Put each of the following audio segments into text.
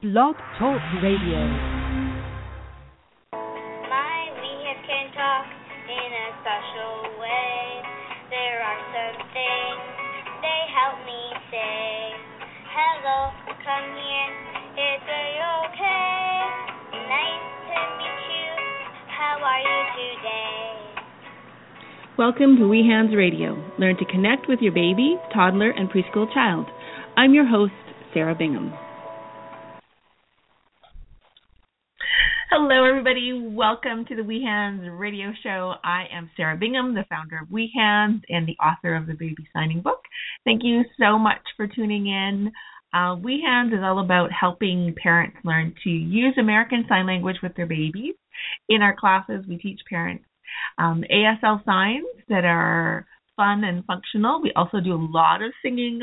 Blog Talk Radio. My weekends can talk in a special way. There are some things they help me say. Hello, come here, is it okay? Nice to meet you, how are you today? Welcome to We Hands Radio. Learn to connect with your baby, toddler, and preschool child. I'm your host, Sarah Bingham. Hello, everybody. Welcome to the We Hands Radio Show. I am Sarah Bingham, the founder of We Hands and the author of the Baby Signing Book. Thank you so much for tuning in. We Hands is all about helping parents learn to use American Sign Language with their babies. In our classes, we teach parents ASL signs that are fun and functional. We also do a lot of singing,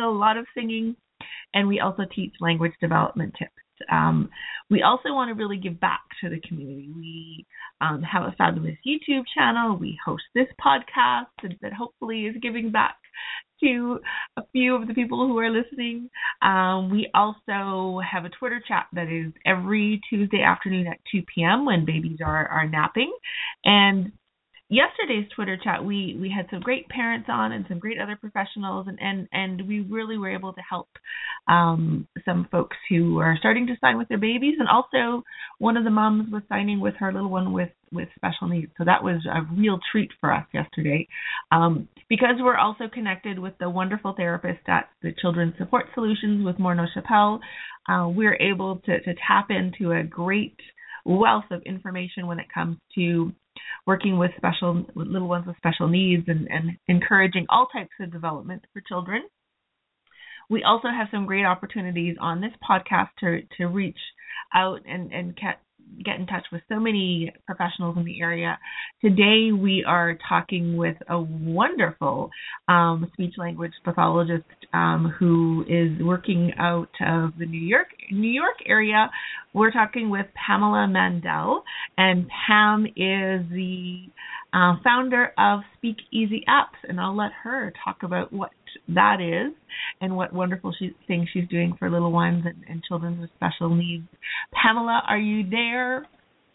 and we also teach language development tips. We also want to really give back to the community. We have a fabulous YouTube channel. We host this podcast that hopefully is giving back to a few of the people who are listening. We also have a Twitter chat that is every Tuesday afternoon at 2 p.m. when babies are napping. And yesterday's Twitter chat, we had some great parents on and some great other professionals, and we really were able to help some folks who are starting to sign with their babies, and also one of the moms was signing with her little one with special needs. So that was a real treat for us yesterday. Because we're also connected with the wonderful therapist at the Children's Support Solutions with Morneau Chappelle, we're able to tap into a great wealth of information when it comes to working with little ones with special needs and encouraging all types of development for children. We also have some great opportunities on this podcast to reach out and get in touch with so many professionals in the area. Today we are talking with a wonderful speech language pathologist who is working out of the New York area. We're talking with Pamela Mandel, and Pam is the founder of Speak Easy Apps, and I'll let her talk about what that is and what wonderful things she's doing for little ones and children with special needs. Pamela, are you there?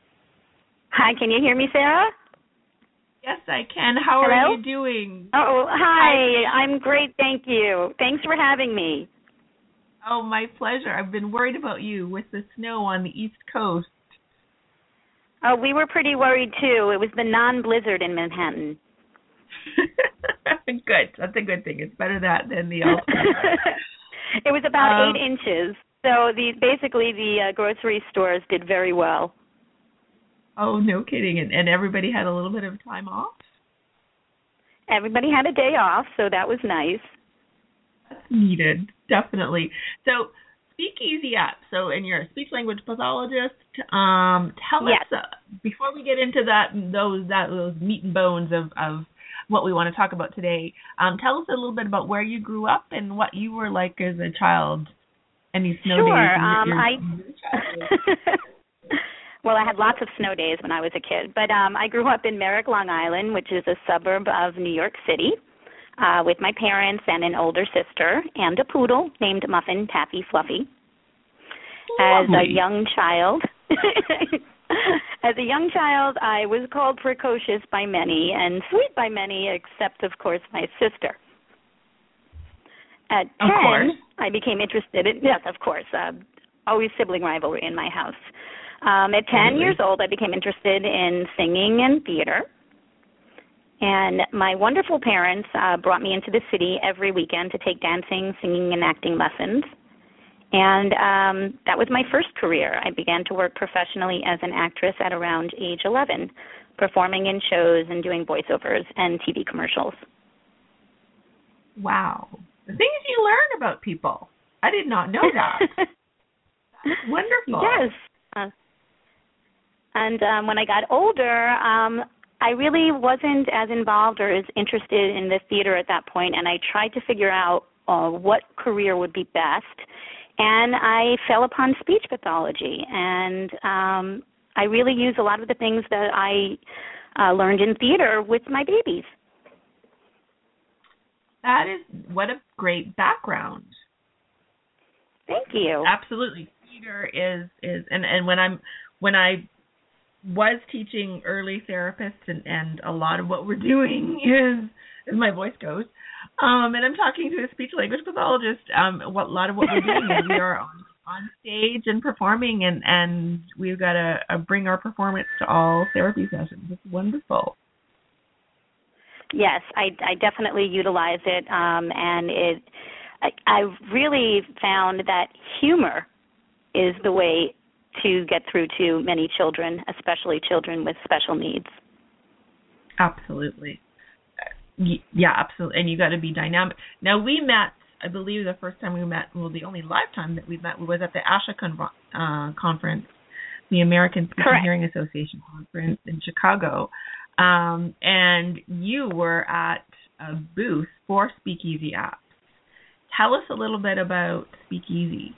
Hi, can you hear me, Sarah? Yes, I can. How Hello? are you doing? Oh, hi. I'm great, thank you. Thanks for having me. Oh, my pleasure. I've been worried about you with the snow on the East Coast. Oh, we were pretty worried, too. It was the non-blizzard in Manhattan. Good. That's a good thing. It's better that than the alternative. It was about 8 inches. So basically the grocery stores did very well. Oh, no kidding. And everybody had a little bit of time off? Everybody had a day off, so that was nice. That's needed, definitely. So, Speak Easy App. So, and you're a speech language pathologist. Tell us, before we get into those meat and bones of what we want to talk about today, tell us a little bit about where you grew up and what you were like as a child. Any snow days? Well, I had lots of snow days when I was a kid, but I grew up in Merrick, Long Island, which is a suburb of New York City, with my parents and an older sister and a poodle named Muffin, Taffy, Fluffy. Lovely. As a young child, I was called precocious by many and sweet by many, except, of course, my sister. At 10, I became interested in, yes, of course, always sibling rivalry in my house. At 10 years old, I became interested in singing and theater. And my wonderful parents brought me into the city every weekend to take dancing, singing, and acting lessons. And that was my first career. I began to work professionally as an actress at around age 11, performing in shows and doing voiceovers and TV commercials. Wow. The things you learn about people. I did not know that. That's wonderful. Yes. And when I got older, I really wasn't as involved or as interested in the theater at that point, and I tried to figure out what career would be best. And I fell upon speech pathology, and I really use a lot of the things that I learned in theater with my babies. That is, what a great background. Thank you. Absolutely. theater is and when I was teaching early therapists and a lot of what we're doing is as my voice goes. And I'm talking to a speech language pathologist. A lot of what we're doing is we are on stage and performing, and we've got to bring our performance to all therapy sessions. It's wonderful. Yes, I definitely utilize it, and I really found that humor is the way to get through to many children, especially children with special needs. Absolutely. Yeah, absolutely. And you got to be dynamic. Now, we met, I believe the first time we met, well, the only live time that we met was at the ASHA conference, the American Speech and Hearing Association conference in Chicago. And you were at a booth for Speakeasy Apps. Tell us a little bit about Speakeasy.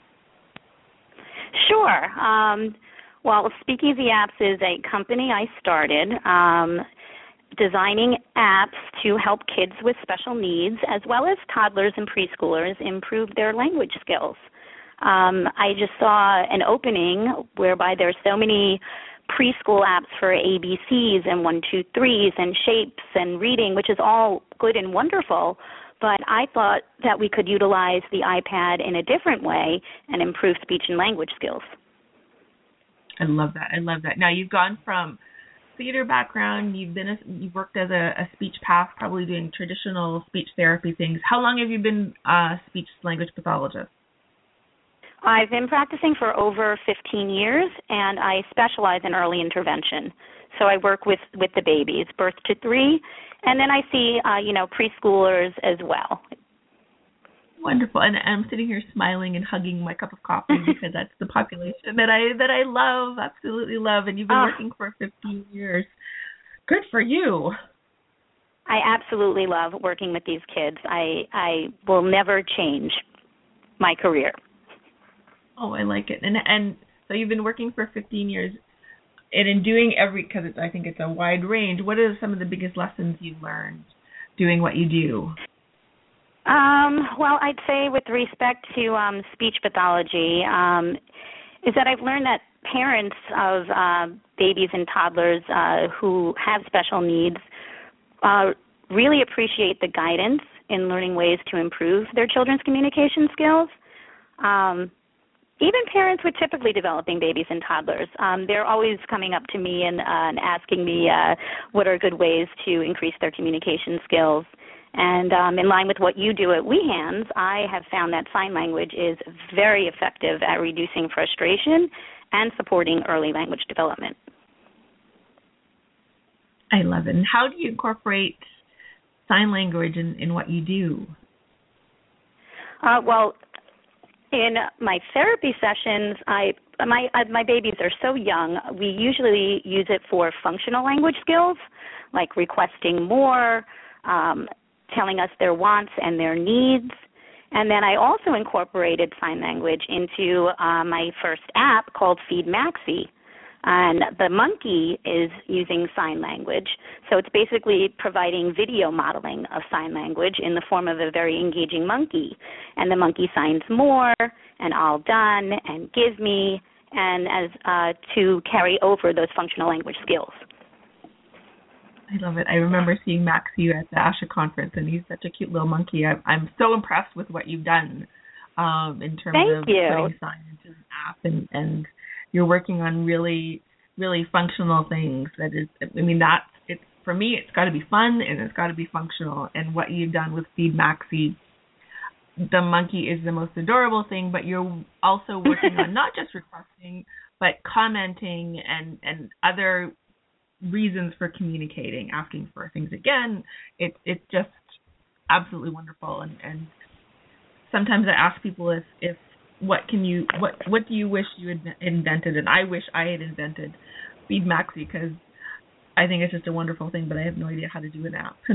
Sure. Well, Speakeasy Apps is a company I started designing apps to help kids with special needs as well as toddlers and preschoolers improve their language skills. I just saw an opening whereby there's so many preschool apps for ABCs and 1, 2, 3s and shapes and reading, which is all good and wonderful, but I thought that we could utilize the iPad in a different way and improve speech and language skills. I love that. Now, you've gone from theater background, you've worked as a speech path, probably doing traditional speech therapy things. How long have you been a speech language pathologist? I've been practicing for over 15 years, and I specialize in early intervention. So I work with the babies, birth to 3, and then I see, preschoolers as well. Wonderful. And I'm sitting here smiling and hugging my cup of coffee because that's the population that I love, absolutely love. And you've been working for 15 years. Good for you. I absolutely love working with these kids. I will never change my career. Oh, I like it. And so you've been working for 15 years. And in doing because I think it's a wide range, what are some of the biggest lessons you've learned doing what you do? Well, I'd say with respect to speech pathology, is that I've learned that parents of babies and toddlers who have special needs really appreciate the guidance in learning ways to improve their children's communication skills. Even parents with typically developing babies and toddlers, they're always coming up to me and asking me what are good ways to increase their communication skills. And in line with what you do at WeHands, I have found that sign language is very effective at reducing frustration and supporting early language development. I love it. And how do you incorporate sign language in what you do? Well, in my therapy sessions, my babies are so young, we usually use it for functional language skills, like requesting more, telling us their wants and their needs. And then I also incorporated sign language into my first app called Feed Maxie. And the monkey is using sign language. So it's basically providing video modeling of sign language in the form of a very engaging monkey. And the monkey signs more and all done and give me and as to carry over those functional language skills. I love it. I remember seeing Maxie at the ASHA conference, and he's such a cute little monkey. I'm so impressed with what you've done in terms of putting sign into an app, and you're working on really, really functional things. For me, it's got to be fun and it's got to be functional. And what you've done with Feed Maxie, the monkey is the most adorable thing, but you're also working on not just requesting, but commenting and other reasons for communicating, asking for things again. It's just absolutely wonderful. And sometimes I ask people if what do you wish you had invented? And I wish I had invented Feed Maxie, because I think it's just a wonderful thing, but I have no idea how to do an app.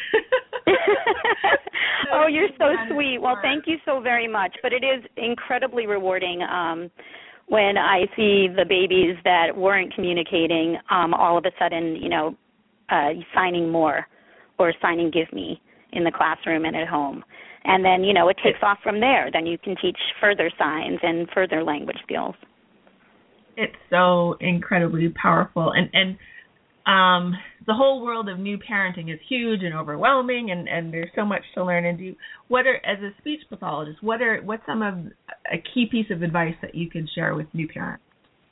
Oh, you're so sweet. Well, thank you so very much. But it is incredibly rewarding when I see the babies that weren't communicating all of a sudden, signing more or signing give me in the classroom and at home. And then, it takes off from there. Then you can teach further signs and further language skills. It's so incredibly powerful. And the whole world of new parenting is huge and overwhelming, and there's so much to learn and do. As a speech pathologist, what's some of a key piece of advice that you can share with new parents?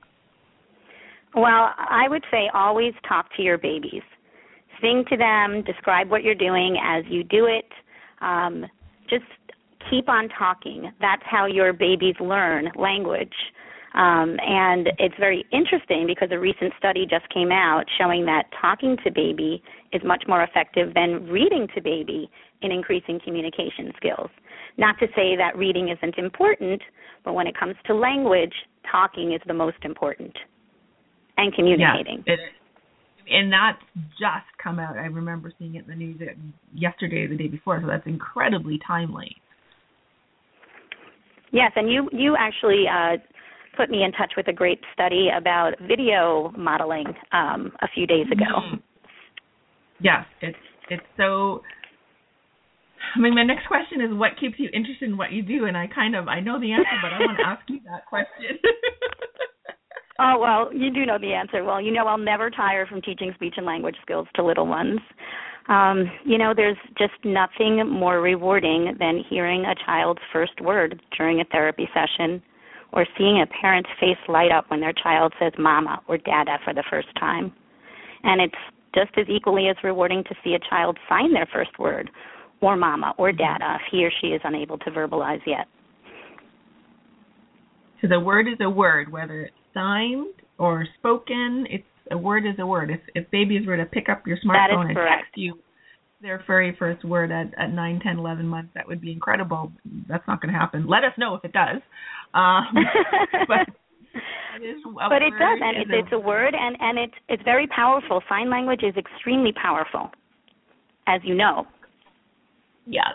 Well, I would say always talk to your babies. Sing to them, describe what you're doing as you do it. Just keep on talking. That's how your babies learn language. And it's very interesting because a recent study just came out showing that talking to baby is much more effective than reading to baby in increasing communication skills. Not to say that reading isn't important, but when it comes to language, talking is the most important, and communicating. Yeah, and that's just come out. I remember seeing it in the news yesterday or the day before, so that's incredibly timely. Yes, and you actually put me in touch with a great study about video modeling a few days ago. Mm-hmm. Yes, it's so. I mean, my next question is, what keeps you interested in what you do? And I know the answer, but I want to ask you that question. Oh, well, you do know the answer. Well, I'll never tire from teaching speech and language skills to little ones. There's just nothing more rewarding than hearing a child's first word during a therapy session, or seeing a parent's face light up when their child says mama or dada for the first time. And it's just as equally as rewarding to see a child sign their first word, or mama or dada, if he or she is unable to verbalize yet. So the word is a word, whether it's signed or spoken. A word is a word. If babies were to pick up your smartphone and text you their very first word at 9, 10, 11 months, that would be incredible. That's not going to happen. Let us know if it does. But it does, and it's a word, and it's very powerful. Sign language is extremely powerful, as you know. Yeah.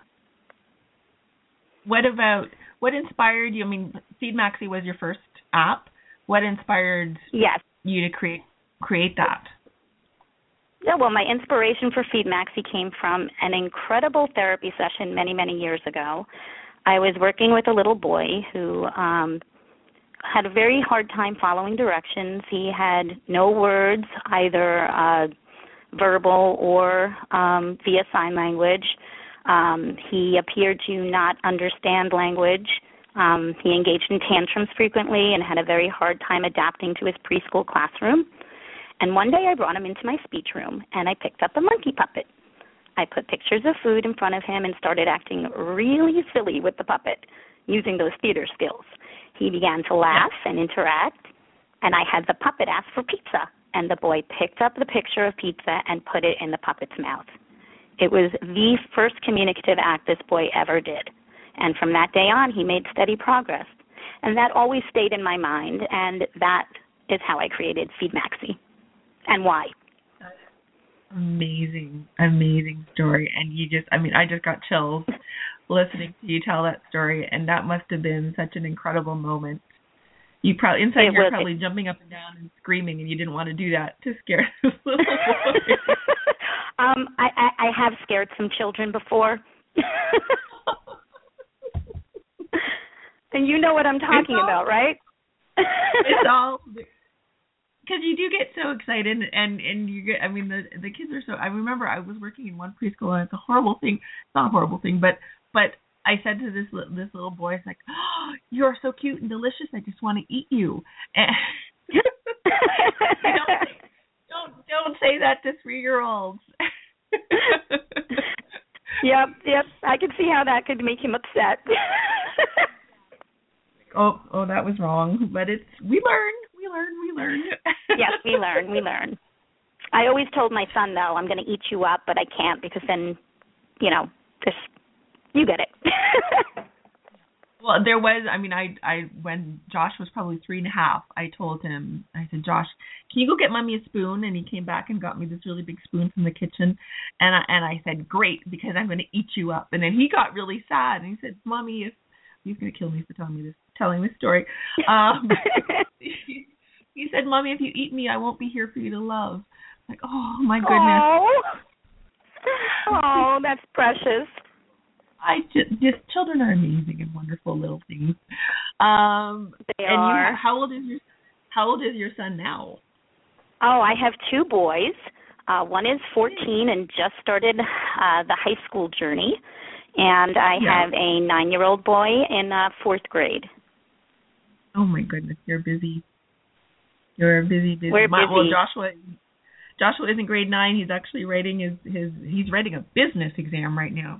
What inspired you? I mean, FeedMaxie was your first app. What inspired you to create that? Yeah, well, my inspiration for FeedMaxie came from an incredible therapy session many, many years ago. I was working with a little boy who had a very hard time following directions. He had no words, either verbal or via sign language. He appeared to not understand language. He engaged in tantrums frequently and had a very hard time adapting to his preschool classroom. And one day I brought him into my speech room, and I picked up a monkey puppet. I put pictures of food in front of him and started acting really silly with the puppet, using those theater skills. He began to laugh and interact, and I had the puppet ask for pizza, and the boy picked up the picture of pizza and put it in the puppet's mouth. It was the first communicative act this boy ever did. And from that day on, he made steady progress. And that always stayed in my mind, and that is how I created FeedMaxie. And why? Amazing story. And I just got chills listening to you tell that story, and that must have been such an incredible moment. You're probably jumping up and down and screaming, and you didn't want to do that to scare this little boy. I have scared some children before. And you know what I'm talking about, right? It's all... Because you do get so excited, and you get, the kids are so, I remember I was working in one preschool, and it's a horrible thing, it's not a horrible thing, but I said to this little boy, it's like, oh, you're so cute and delicious, I just want to eat you. And don't say that to 3-year-olds. Yep, I could see how that could make him upset. Oh, that was wrong, but we learn. Yes, we learn. I always told my son, though, I'm going to eat you up, but I can't because then, you get it. Well, there was, I when Josh was probably 3.5, I told him, I said, Josh, can you go get Mommy a spoon? And he came back and got me this really big spoon from the kitchen. And I said, great, because I'm going to eat you up. And then he got really sad, and he said, Mommy, he's going to kill me for telling this story. He said, Mommy, if you eat me, I won't be here for you to love. Like, oh, my goodness. Oh, that's precious. I just children are amazing and wonderful little things. They are. How old is your son now? Oh, I have two boys. One is 14 and just started the high school journey, and I have a 9-year-old boy in 4th grade. Oh my goodness, you're busy. You're busy. We're busy. Well, Joshua is in grade 9. He's actually writing he's writing a business exam right now.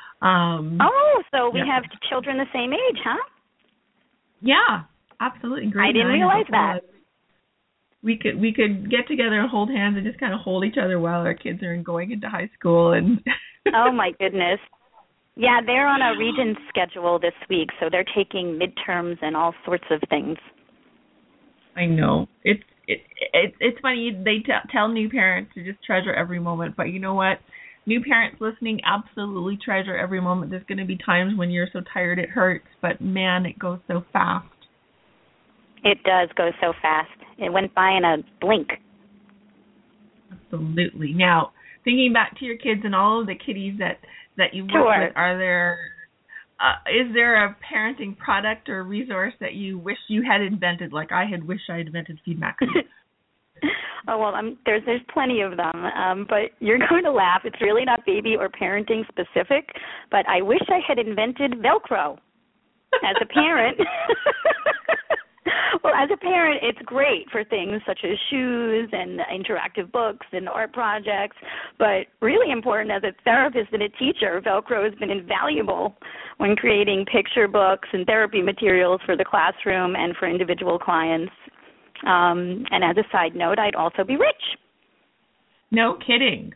So we have children the same age, huh? Yeah, absolutely. Grade I didn't realize that. We could get together and hold hands and just kind of hold each other while our kids are going into high school and. Oh my goodness. Yeah, they're on a Regents schedule this week, so they're taking midterms and all sorts of things. I know. It's funny. They tell new parents to just treasure every moment, but you know what? New parents listening, absolutely treasure every moment. There's going to be times when you're so tired it hurts, but man, it goes so fast. It does go so fast. It went by in a blink. Absolutely. Now, thinking back to your kids and all of the kiddies that you've worked with, is there a parenting product or resource that you wish you had invented, like I had wished I had invented FeedMax? Oh, well, there's plenty of them, but you're going to laugh. It's really not baby or parenting specific, but I wish I had invented Velcro as a parent. Well, as a parent, it's great for things such as shoes and interactive books and art projects, but really important as a therapist and a teacher, Velcro has been invaluable when creating picture books and therapy materials for the classroom and for individual clients. And as a side note, I'd also be rich. No kidding.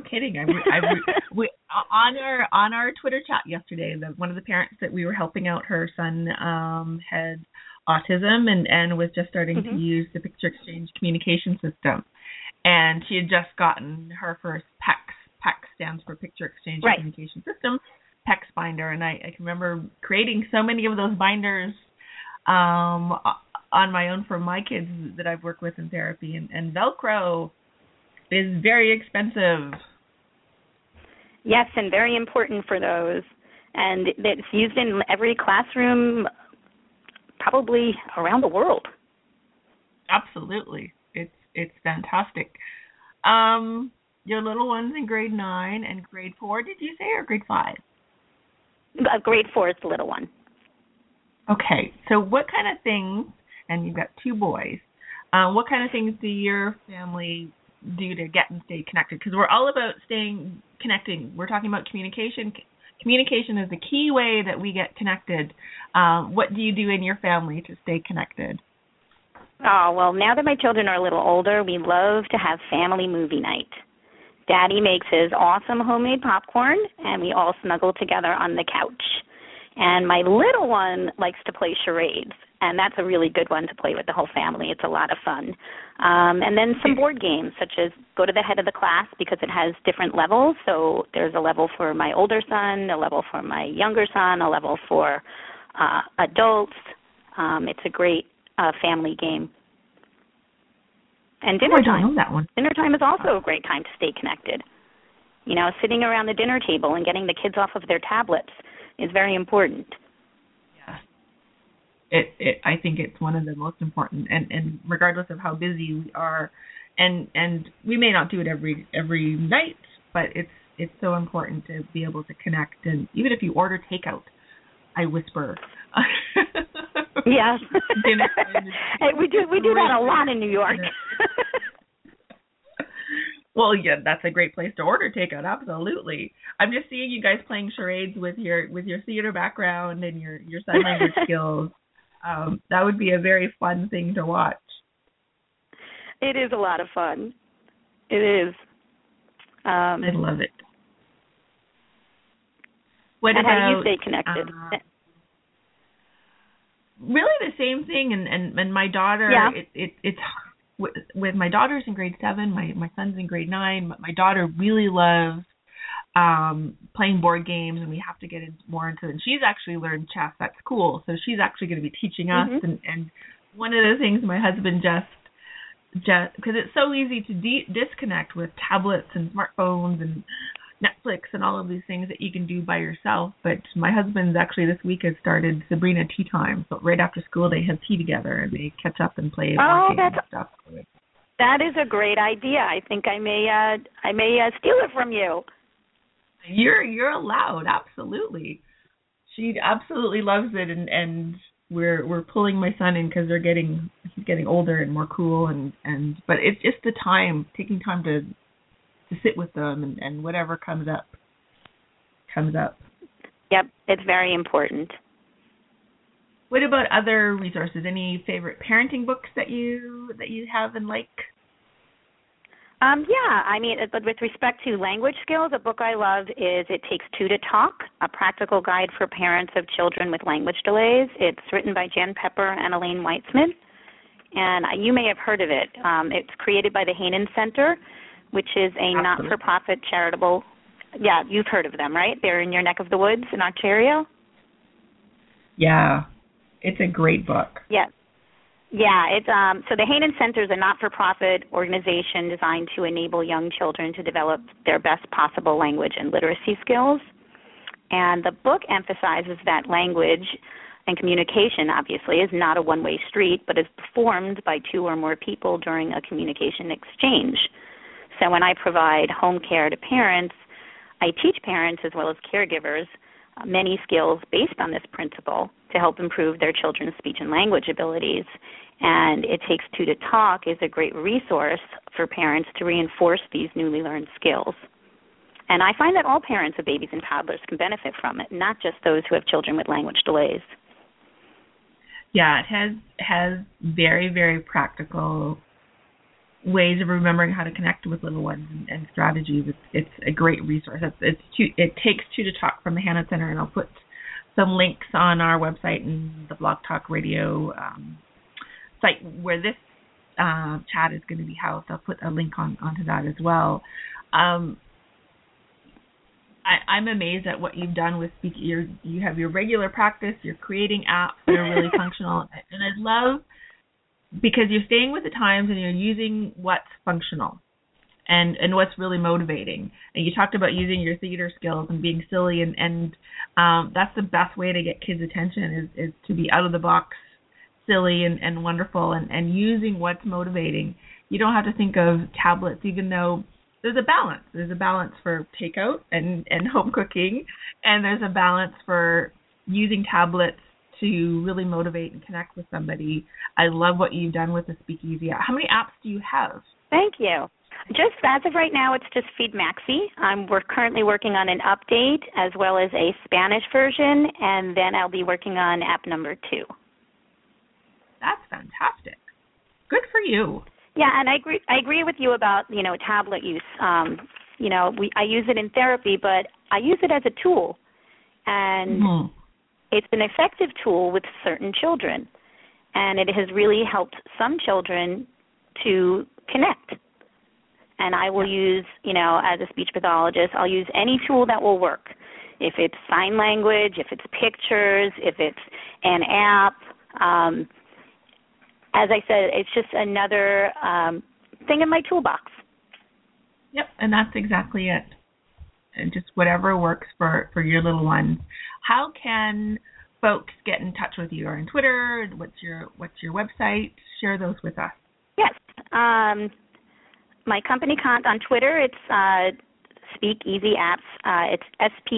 We on our Twitter chat yesterday, one of the parents that we were helping out, her son had autism and was just starting to use the Picture Exchange communication system, and she had just gotten her first PECS. PECS stands for Picture Exchange Communication System, PECS binder, and I can remember creating so many of those binders on my own for my kids that I've worked with in therapy, and Velcro is very expensive. Yes, and very important for those. And it's used in every classroom probably around the world. Absolutely. It's fantastic. Your little one's in grade 9 and grade 4, did you say, or grade 5? Grade 4 is the little one. Okay. So what kind of things, and you've got 2 boys, what kind of things do your family do to get and stay connected? Because we're all about staying connected. We're talking about communication. Communication is the key way that we get connected. What do you do in your family to stay connected? Oh, well, now that my children are a little older, we love to have family movie night. Daddy makes his awesome homemade popcorn, and we all snuggle together on the couch. And my little one likes to play charades, and that's a really good one to play with the whole family. It's a lot of fun. And then some board games, such as Go to the Head of the Class, because it has different levels. So there's a level for my older son, a level for my younger son, a level for adults. It's a great family game. And dinner time. I don't know that one. Dinner time is also a great time to stay connected. You know, sitting around the dinner table and getting the kids off of their tablets is very important. Yeah. I think it's one of the most important, and regardless of how busy we are, and we may not do it every night, but it's so important to be able to connect. And even if you order takeout, I whisper. Yes. we do that a lot in New York. Well, yeah, that's a great place to order takeout. Absolutely. I'm just seeing you guys playing charades with your theater background and your sign language skills. That would be a very fun thing to watch. It is a lot of fun. It is. I love it. How do you stay connected? Really the same thing, and my daughter, it's with my daughter's in grade 7, my son's in grade 9. My daughter really loves playing board games, and we have to get more into it. And she's actually learned chess at school, so she's actually going to be teaching us. And one of the things my husband just because it's so easy to disconnect with tablets and smartphones, and Netflix and all of these things that you can do by yourself. But my husband's actually this week has started Sabrina Tea Time. So right after school they have tea together and they catch up and play board games and stuff. That is a great idea. I think I may steal it from you. You're allowed, absolutely. She absolutely loves it, and we're pulling my son in because he's getting older and more cool, and but it's just the time, taking time to sit with them, and whatever comes up. Yep, it's very important. What about other resources? Any favorite parenting books that you have and like? Yeah, I mean, but with respect to language skills, a book I love is It Takes Two to Talk, a practical guide for parents of children with language delays. It's written by Jen Pepper and Elaine Weitzman, and you may have heard of it. It's created by the Hainan Center, which is a not-for-profit charitable. Yeah, you've heard of them, right? They're in your neck of the woods in Ontario. Yeah, it's a great book. Yes. Yeah, it's so the Hainan Center is a not-for-profit organization designed to enable young children to develop their best possible language and literacy skills. And the book emphasizes that language and communication, obviously, is not a one-way street, but is performed by two or more people during a communication exchange. So when I provide home care to parents, I teach parents as well as caregivers many skills based on this principle to help improve their children's speech and language abilities. And It Takes Two to Talk is a great resource for parents to reinforce these newly learned skills. And I find that all parents of babies and toddlers can benefit from it, not just those who have children with language delays. Yeah, it has very, very practical ways of remembering how to connect with little ones and strategies. It's a great resource. It Takes Two to Talk from the Hainan Center, and I'll put some links on our website and the Blog Talk Radio site where this chat is going to be housed. I'll put a link onto that as well. I'm amazed at what you've done with speaking. You have your regular practice. You're creating apps that are really functional, and I love because you're staying with the times and you're using what's functional and what's really motivating. And you talked about using your theater skills and being silly, and that's the best way to get kids' attention is to be out of the box, silly and wonderful, and using what's motivating. You don't have to think of tablets, even though there's a balance. There's a balance for takeout and home cooking, and there's a balance for using tablets to really motivate and connect with somebody. I love what you've done with the Speakeasy app. How many apps do you have? Thank you. Just as of right now, it's just Feed Maxi. We're currently working on an update as well as a Spanish version, and then I'll be working on app number 2. That's fantastic. Good for you. Yeah, and I agree with you about, tablet use. I use it in therapy, but I use it as a tool. And it's an effective tool with certain children. And it has really helped some children to connect. And I will use, as a speech pathologist, I'll use any tool that will work. If it's sign language, if it's pictures, if it's an app. As I said, it's just another thing in my toolbox. Yep, and that's exactly it. And just whatever works for your little ones. How can folks get in touch with you? Or on Twitter? What's your website? Share those with us. Yes. My company account on Twitter, it's Speakeasy Apps. It's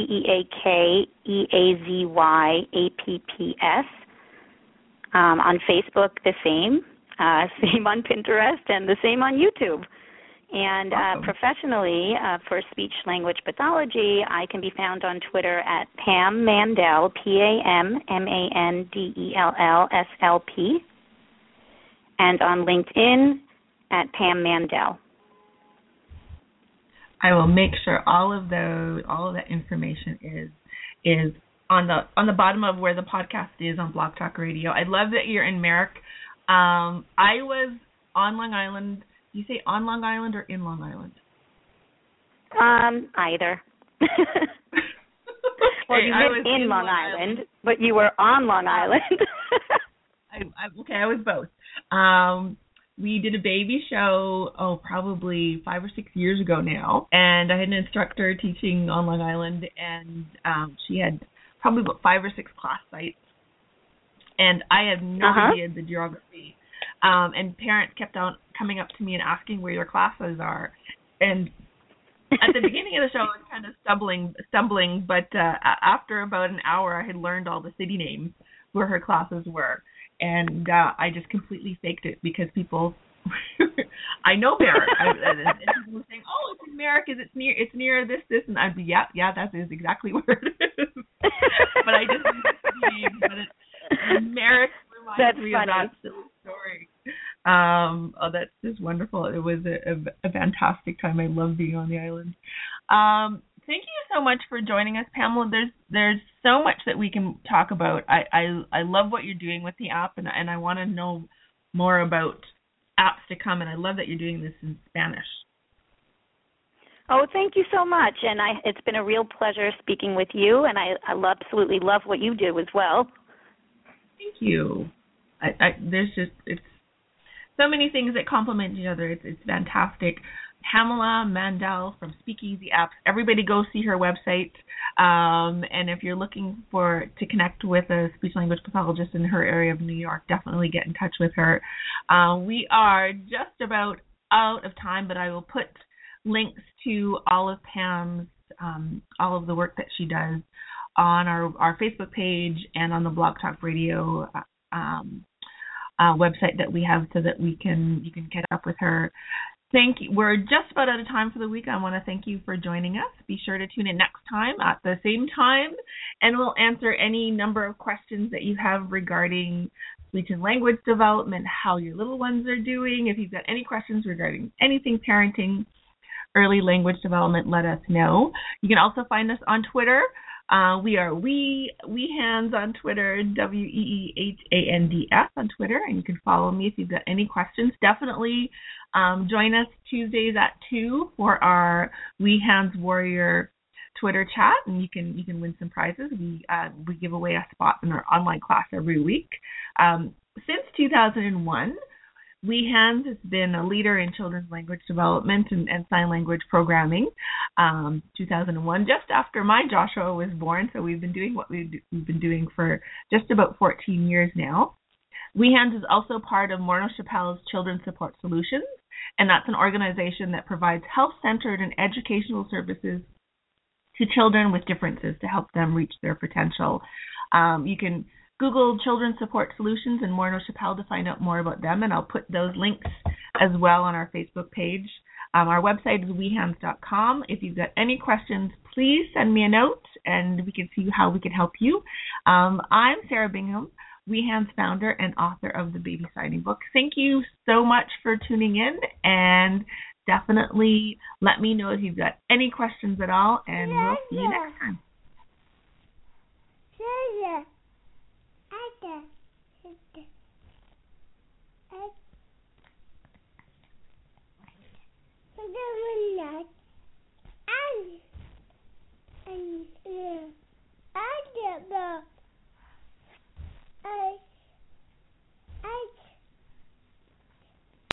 SPEAKEAZYAPPS. On Facebook, the same on Pinterest, and the same on YouTube. And awesome. Professionally, for speech language pathology, I can be found on Twitter at Pam Mandel, PAMMANDELLSLP, and on LinkedIn at Pam Mandel. I will make sure all of that information is on the bottom of where the podcast is on Blog Talk Radio. I love that you're in Merrick. I was on Long Island. Do you say on Long Island or in Long Island? Either. Well, you lived in Long Island, but you were on Long Island. I was both. we did a baby show, probably 5 or 6 years ago now. And I had an instructor teaching on Long Island, and she had probably about 5 or 6 class sites. And I had no idea the geography. And parents kept on coming up to me and asking where your classes are. And at the beginning of the show, I was kind of stumbling, but after about an hour, I had learned all the city names where her classes were. And I just completely faked it because people, I know Merrick. And people were saying, "Oh, it's in Merrick. It's near this," and I'd be, yeah, that is exactly where it is. But I just knew the city names. But Merrick reminds me of that silly story. That's just wonderful. It was a fantastic time. I love being on the island. Thank you so much for joining us, Pamela. There's so much that we can talk about. I love what you're doing with the app, and I want to know more about apps to come, and I love that you're doing this in Spanish. Oh, thank you so much, and it's been a real pleasure speaking with you, and I absolutely love what you do as well. Thank you. It's so many things that complement each other. It's fantastic. Pamela Mandel from Speakeasy Apps. Everybody go see her website. And if you're looking to connect with a speech-language pathologist in her area of New York, definitely get in touch with her. We are just about out of time, but I will put links to all of Pam's, all of the work that she does on our Facebook page and on the Blog Talk Radio website that we have, so that you can get up with her. Thank you. We're just about out of time for the week. I want to thank you for joining us. Be sure to tune in next time at the same time, and we'll answer any number of questions that you have regarding speech and language development, how your little ones are doing. If you've got any questions regarding anything parenting, early language development, let us know. You can also find us on Twitter. We are WeHands on Twitter, WeeHands on Twitter, and you can follow me if you've got any questions. Definitely join us Tuesdays at 2 for our WeHands Warrior Twitter chat, and you can win some prizes. We give away a spot in our online class every week. Since 2001, WeHands has been a leader in children's language development and sign language programming. 2001, just after my Joshua was born, so we've been doing what we've been doing for just about 14 years now. WeHands is also part of Morneau Shepell's Children's Support Solutions, and that's an organization that provides health-centered and educational services to children with differences to help them reach their potential. You can Google Children's Support Solutions and Morneau Shepell to find out more about them, and I'll put those links as well on our Facebook page. Our website is wehands.com. If you've got any questions, please send me a note, and we can see how we can help you. I'm Sarah Bingham, WeHands founder and author of the Baby Signing Book. Thank you so much for tuning in, and definitely let me know if you've got any questions at all, and we'll see you next time.